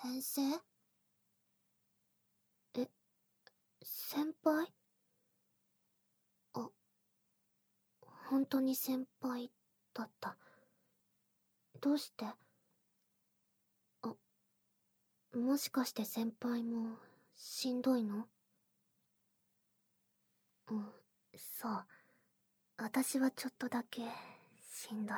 先生？え、先輩？あ、本当に先輩だった。どうして？あ、もしかして先輩もしんどいの？うん、そう。私はちょっとだけしんどい。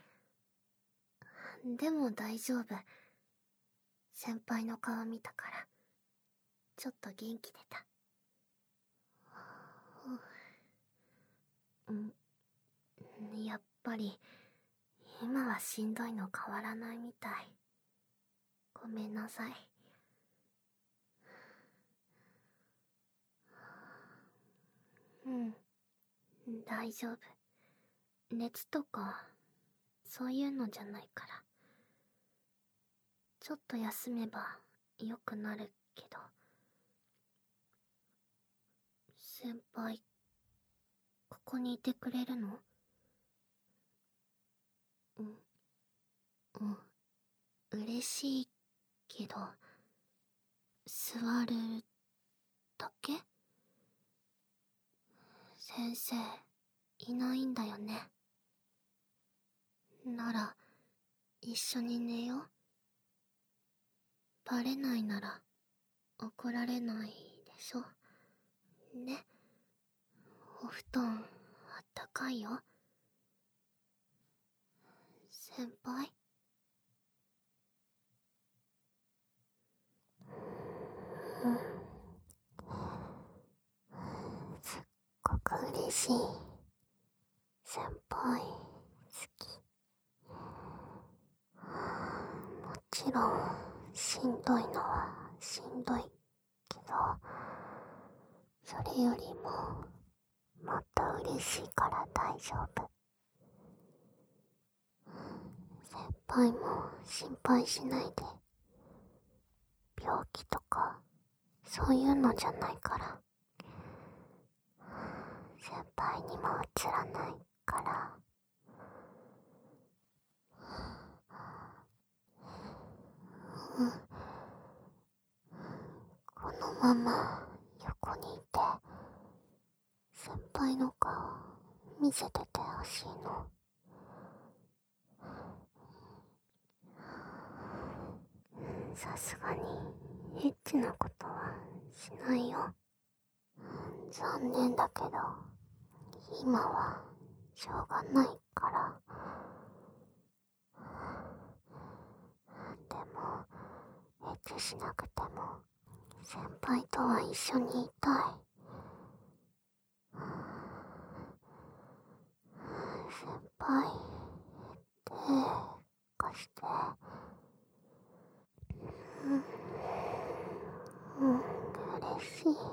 でも大丈夫。先輩の顔見たから、ちょっと元気出た。うん、やっぱり、今はしんどいの変わらないみたい。ごめんなさい。うん、大丈夫。熱とか、そういうのじゃないから。ちょっと休めば良くなるけど。先輩、ここにいてくれるの？うん、嬉しいけど、座るだけ？先生、いないんだよね。なら、一緒に寝よう。バレないなら、怒られないでしょ。ね。お布団、あったかいよ。先輩？すっごく嬉しい。先輩、好き。もちろん、しんどいのはしんどいけど、それよりも、もっと嬉しいから大丈夫。先輩も心配しないで。病気とか、そういうのじゃないから。先輩にもうつらないから。このまま横にいて、先輩の顔見せててほしいの。さすがにエッチなことはしないよ。残念だけど、今はしょうがないから。でも、エッチしなくても先輩とは一緒にいたい。先輩、手貸して。嬉しい。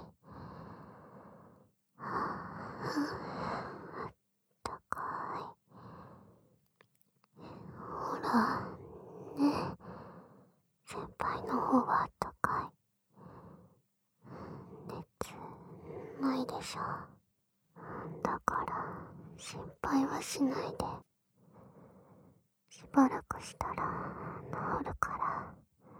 あったかい。ほら、ね。先輩の方はあったかい。熱、ないでしょ。だから、心配はしないで。しばらくしたら、治るから。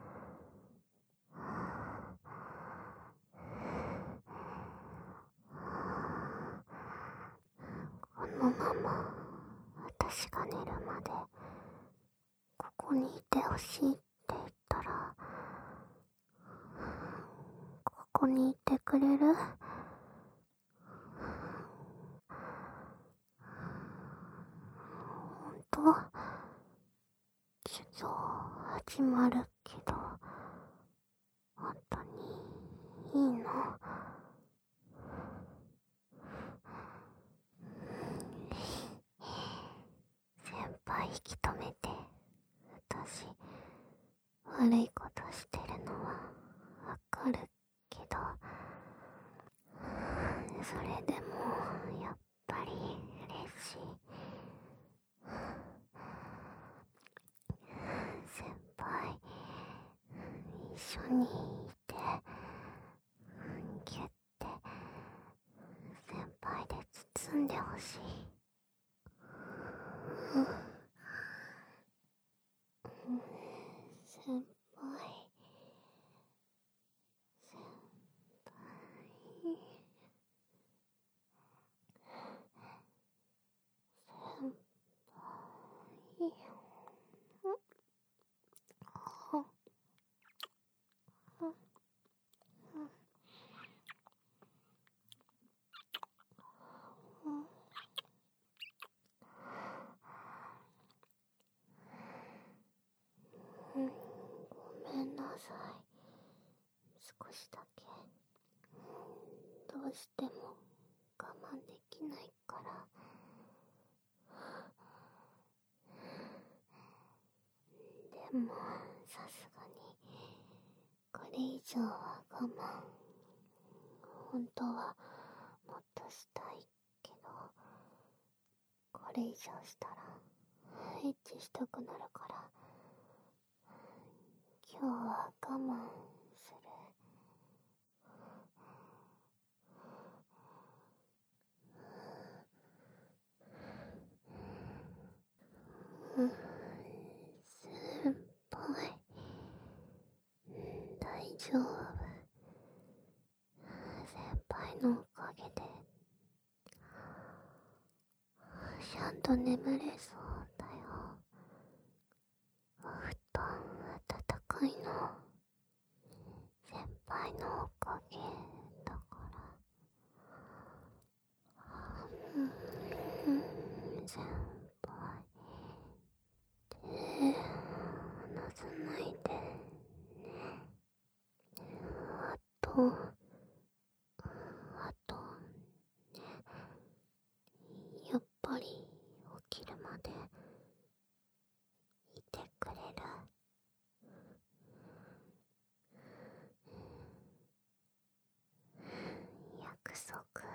このまま私が寝るまでここにいてほしいって言ったら、ここにいてくれる？ほんと？授業始まるけど、本当にいいの？先輩引き止めて。私、悪いことしてるのはわかるけど、それでもやっぱり嬉しい。先輩、一緒にいて、ギュッて先輩で包んでほしい。先輩、 さい。少しだけ。どうしても我慢できないから。でもさすがにこれ以上は我慢。本当はもっとしたいけど、これ以上したらエッチしたくなるから、今日は我慢する。先輩、大丈夫。先輩のおかげでちゃんと眠れそうだよ。お布団暖かいの先輩のおかげだから。先輩、手離さないでね。あとね、やっぱり起きるまでいてくれる？約束